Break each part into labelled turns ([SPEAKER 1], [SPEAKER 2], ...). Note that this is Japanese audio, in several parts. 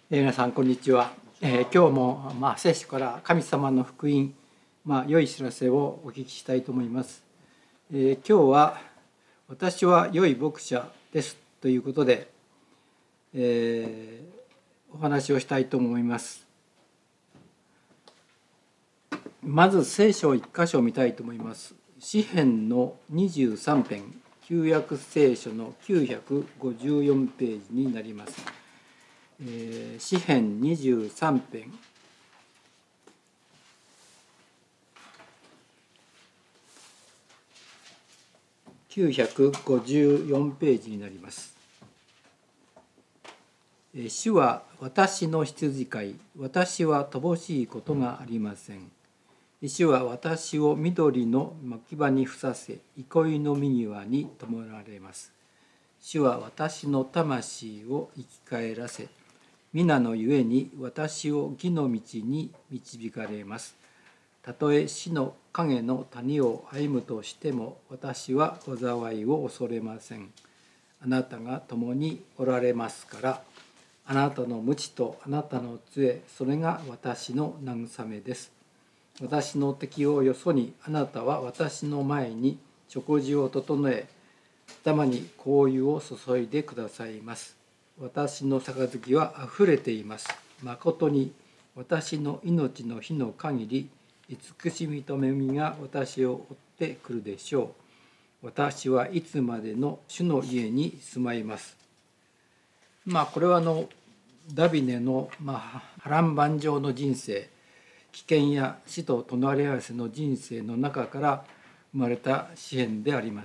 [SPEAKER 1] 皆さんこんにちは。今日も聖書から神様の福音、良い知らせをお聞きしたいと思います。今日は私は良い牧者ですということで、お話をしたいと思います。まず聖書を一箇所見たいと思います。詩編の23編、旧約聖書の954ページになります。詩編23編954ページになります。主は私の羊飼い、私は乏しいことがありません。主は私を緑の牧場にふさせ、憩いの御庭に弔われます。主は私の魂を生き返らせ、皆のゆえに私を義の道に導かれます。たとえ死の影の谷を歩むとしても、私は災いを恐れません。あなたが共におられますから、あなたの鞭とあなたの杖、それが私の慰めです。私の敵をよそに、あなたは私の前に食事を整え、頭に香油を注いでくださいます。私の杯はあふれています。まことに私の命の日の限り、慈しみと恵みが私を追ってくるでしょう。私はいつまでの主の家に住まいます。これはダビデの波乱万丈の人生、危険や死と隣り合わせの人生の中から生まれた詩編であります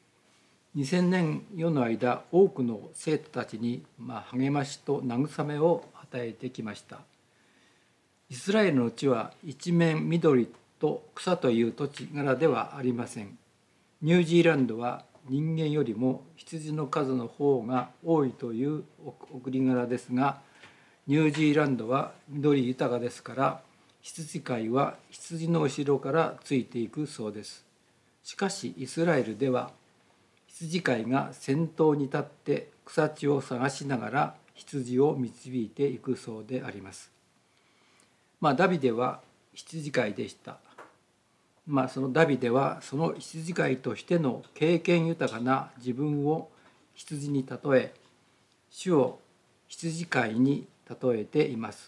[SPEAKER 1] 。2000年余の間、多くの生徒たちに励ましと慰めを与えてきました。イスラエルの地は一面緑と草という土地柄ではありません。ニュージーランドは人間よりも羊の数の方が多いという送り柄ですが、ニュージーランドは緑豊かですから、羊飼いは羊の後ろからついていくそうです。しかしイスラエルでは、羊飼いが先頭に立って草地を探しながら羊を導いていくそうであります。ダビデは羊飼いでした。そのダビデはその羊飼いとしての経験豊かな自分を羊に例え、主を羊飼いに例えています。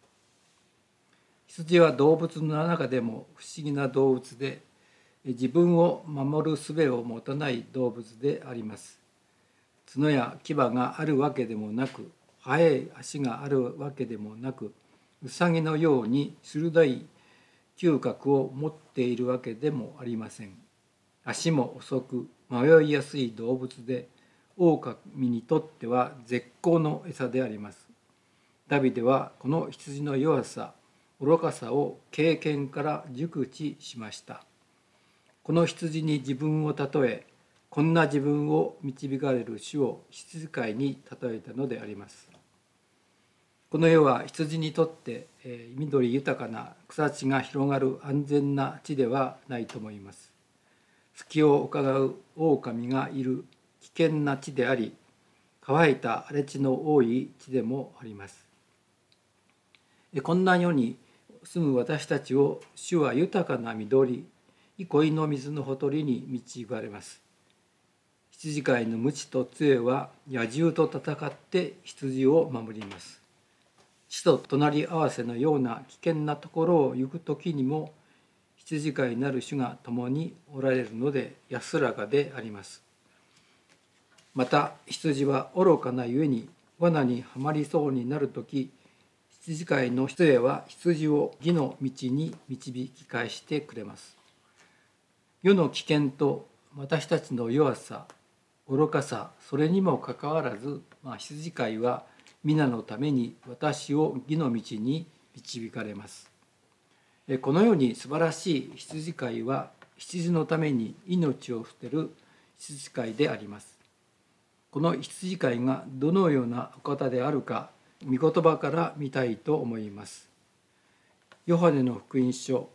[SPEAKER 1] 羊は動物の中でも不思議な動物で、自分を守る術を持たない動物であります。角や牙があるわけでもなく、速い足があるわけでもなく、ウサギのように鋭い嗅覚を持っているわけでもありません。足も遅く迷いやすい動物で、狼にとっては絶好の餌であります。ダビデはこの羊の弱さ、愚かさを経験から熟知しました。この羊に自分を例え、こんな自分を導かれる主を羊飼いに例えたのであります。この世は羊にとって緑豊かな草地が広がる安全な地ではないと思います。隙を伺う狼がいる危険な地であり、乾いた荒れ地の多い地でもあります。こんな世に住む私たちを主は豊かな緑、憩いの水のほとりに導かれます。羊飼いの鞭と杖は野獣と戦って羊を守ります。死と隣り合わせのような危険なところを行く時にも、羊飼いなる主が共におられるので安らかであります。また羊は愚かなゆえに罠にはまりそうになるとき、羊飼いの杖は羊を義の道に導き返してくれます。世の危険と私たちの弱さ、愚かさ、それにもかかわらず、羊飼いは皆のために私を義の道に導かれます。このように素晴らしい羊飼いは、羊のために命を捨てる羊飼いであります。この羊飼いがどのようなお方であるか、御言葉から見たいと思います。ヨハネの福音書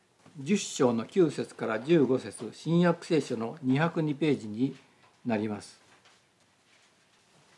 [SPEAKER 1] 10章の9節から15節、新約聖書の202ページになります。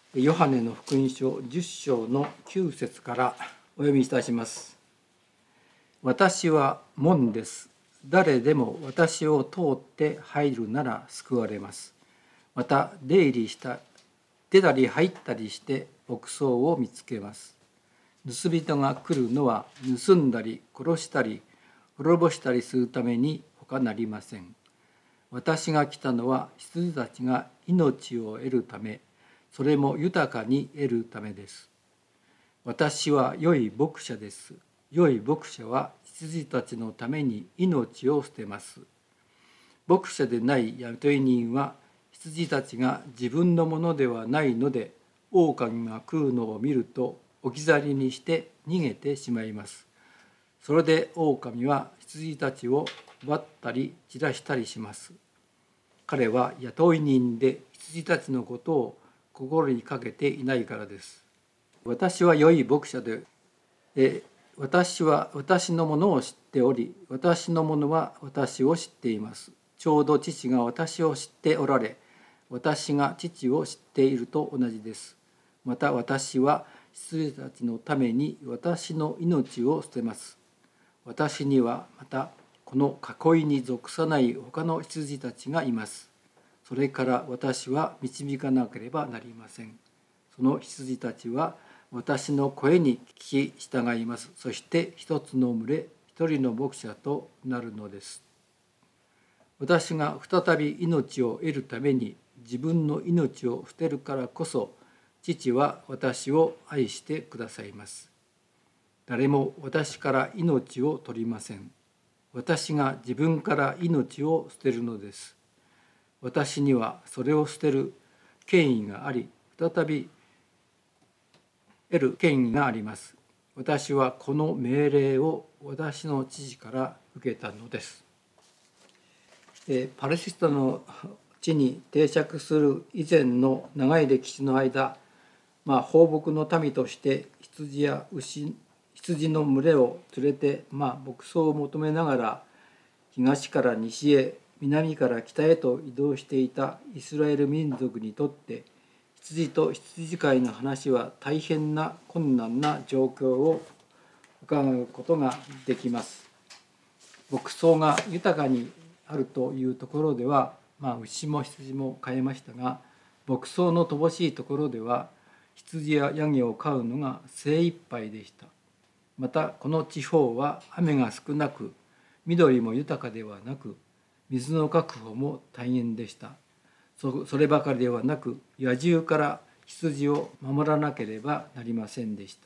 [SPEAKER 1] ヨハネの福音書10章の9節からお読みいたします。私は門です。誰でも私を通って入るなら救われます。また出たり入ったりして牧草を見つけます。盗人が来るのは盗んだり殺したり滅ぼしたりするために他なりません。私が来たのは羊たちが命を得るため、それも豊かに得るためです。私は良い牧者です。良い牧者は羊たちのために命を捨てます。牧者でない雇い人は羊たちが自分のものではないので、狼が食うのを見ると置き去りにして逃げてしまいます。それで狼は羊たちを奪ったり散らしたりします。彼は雇い人で羊たちのことを心にかけていないからです。私は良い牧者で、私は私のものを知っており、私のものは私を知っています。ちょうど父が私を知っておられ、私が父を知っていると同じです。また私は羊たちのために私の命を捨てます。私にはまたこの囲いに属さない他の羊たちがいます。それから私は導かなければなりません。その羊たちは私の声に聞き従います。そして一つの群れ、一人の牧者となるのです。私が再び命を得るために自分の命を捨てるからこそ、父は私を愛してくださいます。誰も私から命を取りません。私が自分から命を捨てるのです。私にはそれを捨てる権威があり、再び得る権威があります。私はこの命令を私の父から受けたのです。パレスチナの地に定着する以前の長い歴史の間、放牧の民として羊や羊の群れを連れて、牧草を求めながら東から西へ南から北へと移動していたイスラエル民族にとって、羊と羊飼いの話は大変な困難な状況を伺うことができます。牧草が豊かにあるというところでは、牛も羊も飼えましたが、牧草の乏しいところでは羊やヤギを飼うのが精一杯でした。またこの地方は雨が少なく、緑も豊かではなく、水の確保も大変でした。そればかりではなく、野獣から羊を守らなければなりませんでした。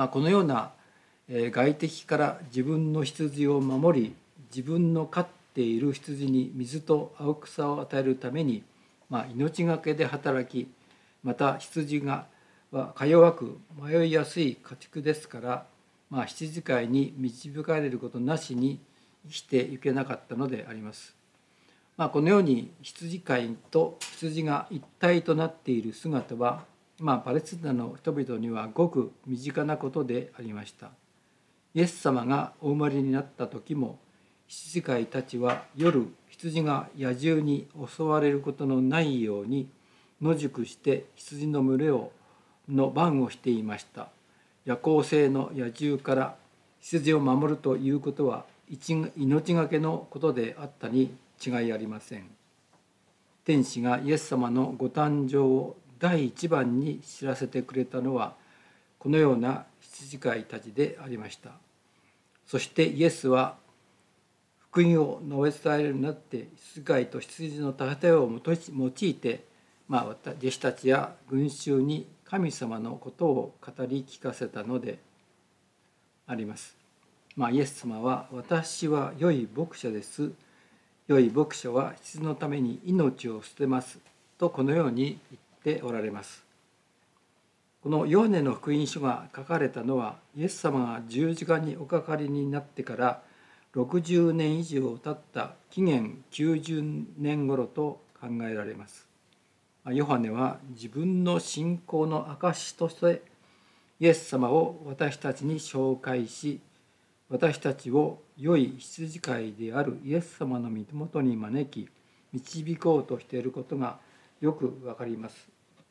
[SPEAKER 1] このような外敵から自分の羊を守り、自分の飼っている羊に水と青草を与えるために、命がけで働き、また羊はか弱く迷いやすい家畜ですから、羊飼いに導かれることなしに生きていけなかったのであります。このように羊飼いと羊が一体となっている姿は、パレスチナの人々にはごく身近なことでありました。イエス様がお生まれになった時も、羊飼いたちは夜、羊が野獣に襲われることのないように野宿して羊の群れの番をしていました。夜行性の野獣から羊を守るということは命がけのことであったに違いありません。天使がイエス様のご誕生を第一番に知らせてくれたのは、このような羊飼いたちでありました。そしてイエスは福音を述べ伝えるようになって、羊飼いと羊の例えを用いて、弟子たちや群衆に神様のことを語り聞かせたのであります。イエス様は、私は良い牧者です。良い牧者は羊のために命を捨てますと、このように言っておられます。このヨハネの福音書が書かれたのは、イエス様が十字架におかかりになってから60年以上経った紀元90年頃と考えられます。ヨハネは自分の信仰の証としてイエス様を私たちに紹介し、私たちを良い羊飼いであるイエス様の御元に招き導こうとしていることがよくわかります。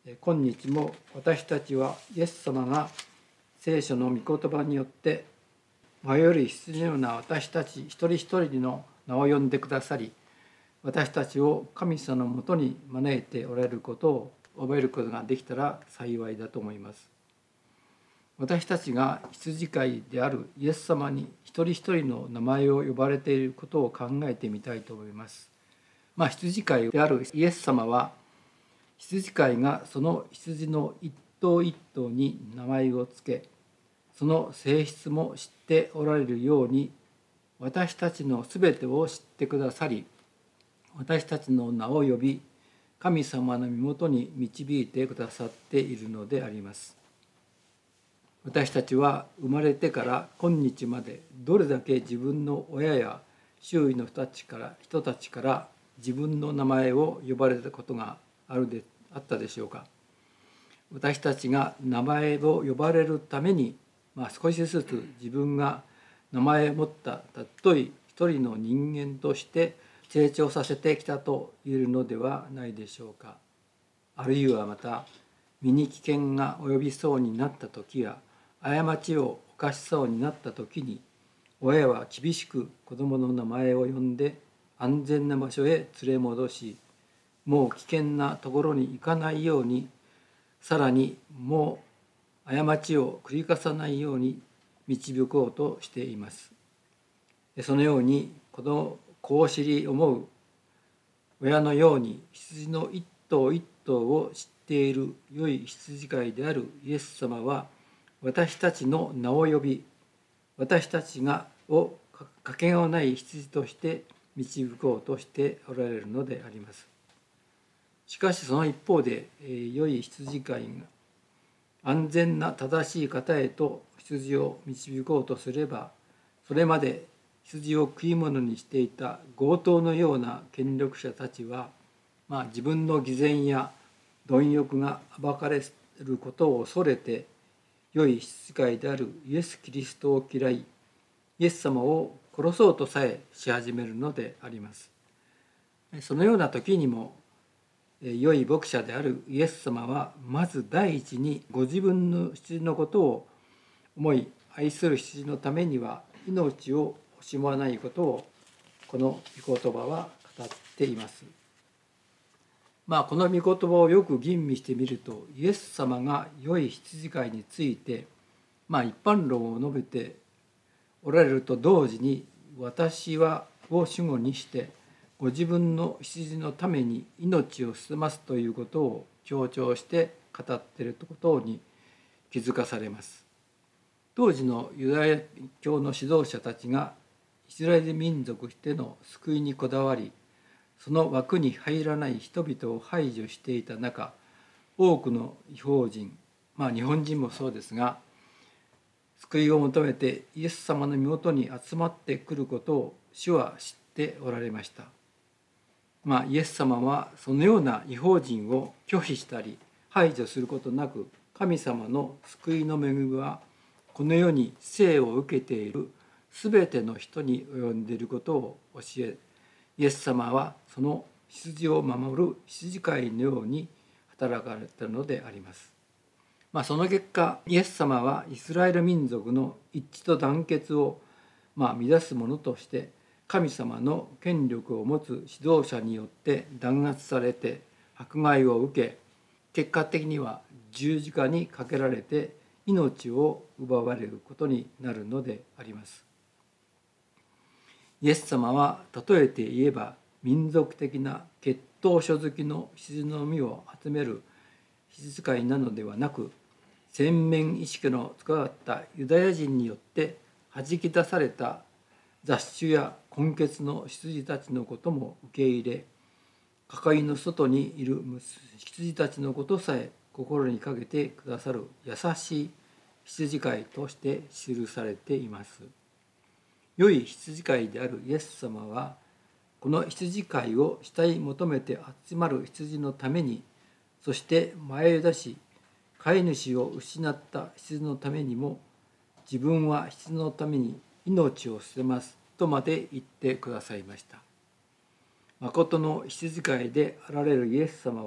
[SPEAKER 1] 今日も私たちはイエス様が聖書の御言葉によって迷い羊のような私たち一人一人の名を呼んでくださり、私たちを神様のもとに招いておられることを覚えることができたら幸いだと思います。私たちが羊飼いであるイエス様に一人一人の名前を呼ばれていることを考えてみたいと思います。羊飼いであるイエス様は、羊飼いがその羊の一頭一頭に名前をつけ、その性質も知っておられるように、私たちのすべてを知ってくださり、私たちの名を呼び、神様の身元に導いてくださっているのであります。私たちは生まれてから今日までどれだけ自分の親や周囲の人たちから自分の名前を呼ばれたことがあったでしょうか。私たちが名前を呼ばれるために、少しずつ自分が名前を持った尊い一人の人間として成長させてきたと言えるのではないでしょうか。あるいはまた身に危険が及びそうになった時や過ちを犯しそうになった時に、親は厳しく子供の名前を呼んで安全な場所へ連れ戻し、もう危険なところに行かないように、さらにもう過ちを繰り返さないように導こうとしています。そのように子を知り思う親のように羊の一頭一頭を知っている良い羊飼いであるイエス様は、私たちの名を呼び、私たちをかけがえのない羊として導こうとしておられるのであります。しかしその一方で、良い羊飼いが安全な正しい方へと羊を導こうとすれば、それまで羊を食い物にしていた強盗のような権力者たちは、自分の偽善や貪欲が暴かれることを恐れて、良い羊飼いであるイエス・キリストを嫌い、イエス様を殺そうとさえし始めるのであります。そのような時にも、良い牧者であるイエス様はまず第一にご自分の羊のことを思い愛する羊のためには命を惜しまないことを、この御言葉は語っています。この御言葉をよく吟味してみると、イエス様が良い羊飼いについて一般論を述べておられると同時に、私を主語にしてご自分の羊のために命を捨てますということを強調して語っていることに気づかされます。当時のユダヤ教の指導者たちがイスラエル民族としての救いにこだわり、その枠に入らない人々を排除していた中、多くの異邦人、日本人もそうですが、救いを求めてイエス様の身元に集まってくることを主は知っておられました。イエス様はそのような異邦人を拒否したり排除することなく、神様の救いの恵みはこの世に生を受けているすべての人に及んでいることを教え、イエス様はその羊を守る羊飼いのように働かれたのであります。その結果、イエス様はイスラエル民族の一致と団結を乱すものとして、神様の権力を持つ指導者によって弾圧されて迫害を受け、結果的には十字架にかけられて命を奪われることになるのであります。イエス様は例えて言えば、民族的な血統書好きの羊の実を集める羊飼いなのではなく、洗面意識の使わったユダヤ人によってはじき出された雑種や根血の羊たちのことも受け入れ、囲いの外にいる羊たちのことさえ心にかけてくださる優しい羊飼いとして記されています。良い羊飼いであるイエス様は、この羊飼いを慕い求めて集まる羊のために、そして前へ出し飼い主を失った羊のためにも、自分は羊のために命を捨てますとまで言ってくださいました。誠の羊飼いであられるイエス様は、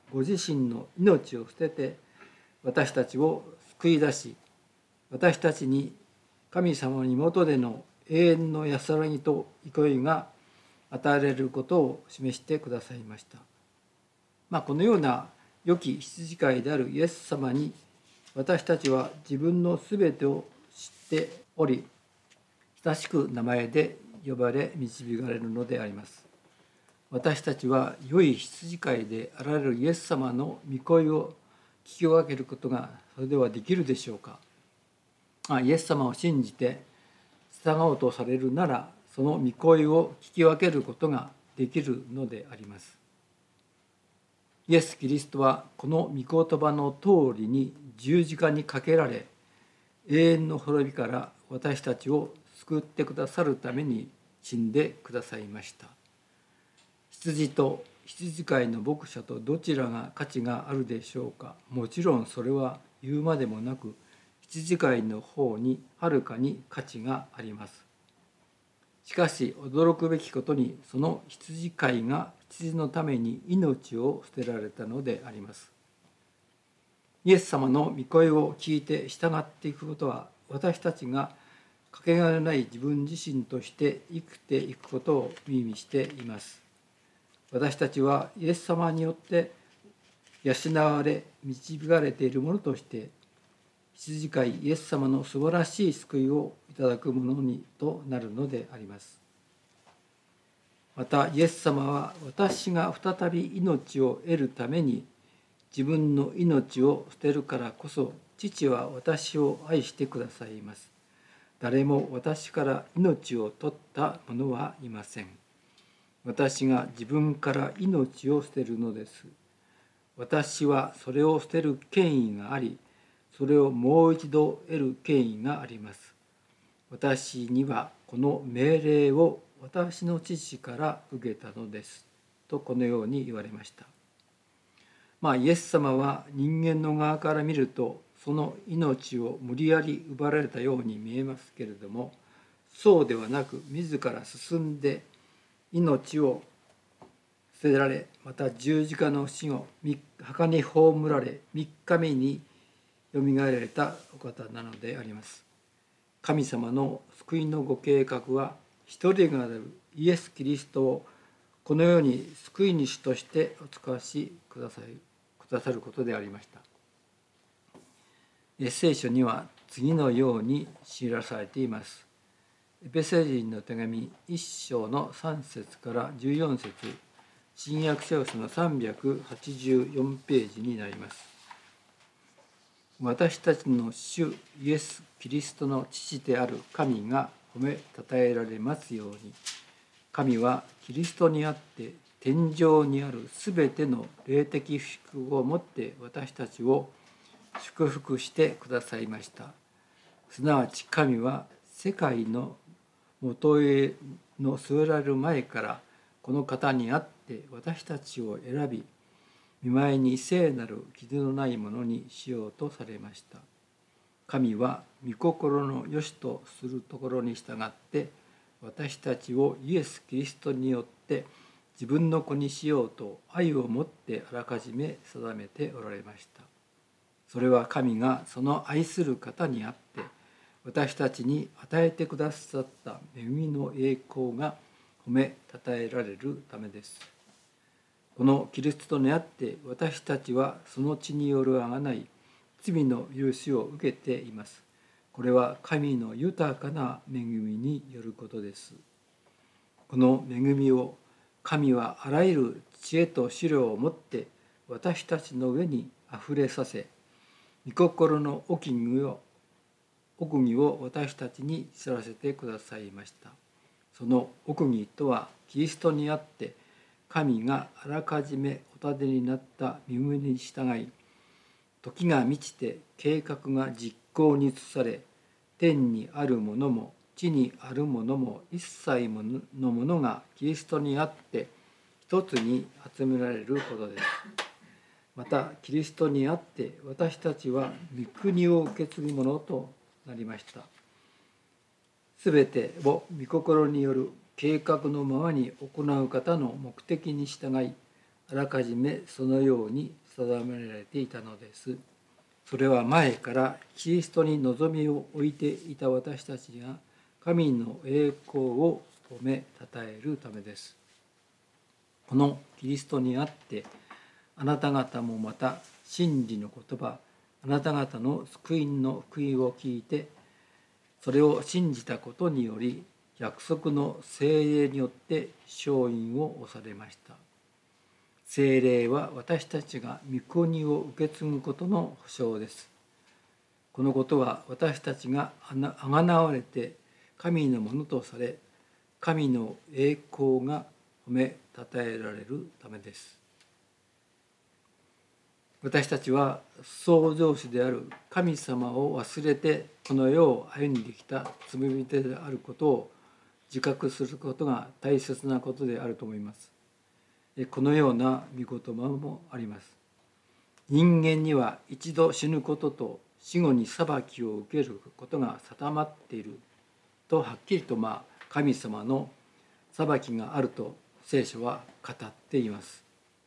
[SPEAKER 1] ご自身の命を捨てて私たちを救い出し、私たちに神様の下での永遠の安らぎと憩いが与えられることを示してくださいました。このような良き羊飼いであるイエス様に私たちは自分のすべてを知っており、親しく名前で呼ばれ導かれるのであります。私たちは良い羊飼いであられるイエス様の御声を聞き分けることがそれではできるでしょうか。イエス様を信じて従おうとされるなら、その御声を聞き分けることができるのであります。イエス・キリストはこの御言葉の通りに十字架にかけられ、永遠の滅びから私たちを救ってくださるために死んでくださいました。羊と羊飼いの牧者とどちらが価値があるでしょうか。もちろんそれは言うまでもなく、羊飼いの方にはるかに価値があります。しかし驚くべきことに、その羊飼いが羊のために命を捨てられたのであります。イエス様の御声を聞いて従っていくことは、私たちがかけがえのない自分自身として生きていくことを意味しています。私たちはイエス様によって養われ導かれているものとして、羊飼いイエス様の素晴らしい救いをいただくものにとなるのであります。またイエス様は、私が再び命を得るために自分の命を捨てるからこそ、父は私を愛してくださいます。誰も私から命を取った者はいません。私が自分から命を捨てるのです。私はそれを捨てる権威があり、それをもう一度得る権威があります。私にはこの命令を私の父から受けたのです。とこのように言われました。イエス様は人間の側から見ると、その命を無理やり奪われたように見えますけれども、そうではなく、自ら進んで命を捨てられ、また十字架の死後墓に葬られ、3日目によみがえられたお方なのであります。神様の救いのご計画は、一人がなるイエス・キリストをこの世に救い主としてお使わしくださることでありました。聖書には次のように記されています。エペソ人の手紙1章の3節から14節、新約聖書の384ページになります。私たちの主イエス・キリストの父である神が褒めたたえられますように。神はキリストにあって天上にあるすべての霊的祝福をもって私たちを祝福してくださいました。すなわち神は世界の元への据えられる前からこの方にあって私たちを選び、御前に聖なる傷のないものにしようとされました。神は御心の良しとするところに従って私たちをイエス・キリストによって自分の子にしようと愛をもってあらかじめ定めておられました。それは神がその愛する方にあって私たちに与えてくださった恵みの栄光が褒めたたえられるためです。このキリストにあって私たちはその血による贖い、罪の許しを受けています。これは神の豊かな恵みによることです。この恵みを神はあらゆる知恵と資料をもって私たちの上にあふれさせ、御心の奥義を私たちに知らせてくださいました。その奥義とは、キリストにあって神があらかじめお立てになった御旨に従い、時が満ちて計画が実行に移され、天にあるものも地にあるものも一切のものがキリストにあって一つに集められることです。またキリストにあって私たちは御国を受け継ぐものとなりました。すべてを御心による計画のままに行う方の目的に従い、 あらかじめそのように定められていたのです。それは前からキリストに望みを置いていた私たちが神の栄光を褒めたたえるためです。このキリストにあってあなた方もまた真理の言葉、あなた方の救いの福音を聞いて、それを信じたことにより約束の聖霊によって承印を押されました。聖霊は私たちが御国を受け継ぐことの保証です。このことは私たちがあがなわれて神のものとされ、神の栄光が褒めたたえられるためです。私たちは創造主である神様を忘れてこの世を歩んできた罪人であることを自覚することが大切なことであると思います。このような御言葉もあります。人間には一度死ぬことと死後に裁きを受けることが定まっているとはっきりと神様の裁きがあると聖書は語っています。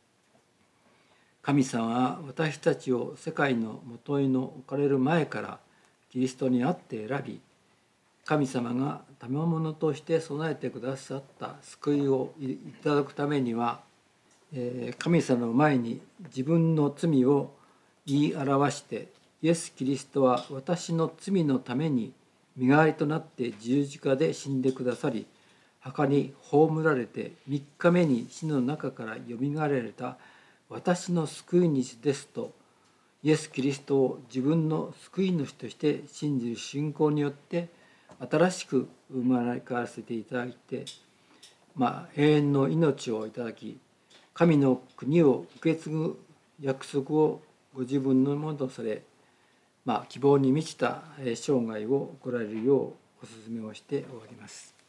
[SPEAKER 1] 神様は私たちを世界のもといの置かれる前からキリストにあって選び、神様が賜物として備えてくださった救いをいただくためには、神様の前に自分の罪を言い表して、イエス・キリストは私の罪のために身代わりとなって十字架で死んでくださり、墓に葬られて3日目に死の中からよみがえられた私の救い主ですと、イエス・キリストを自分の救い主として信じる信仰によって新しく生まれ変わらせていただいて、永遠の命をいただき、神の国を受け継ぐ約束をご自分のものとされ、希望に満ちた生涯を送られるようお勧めをして終わります。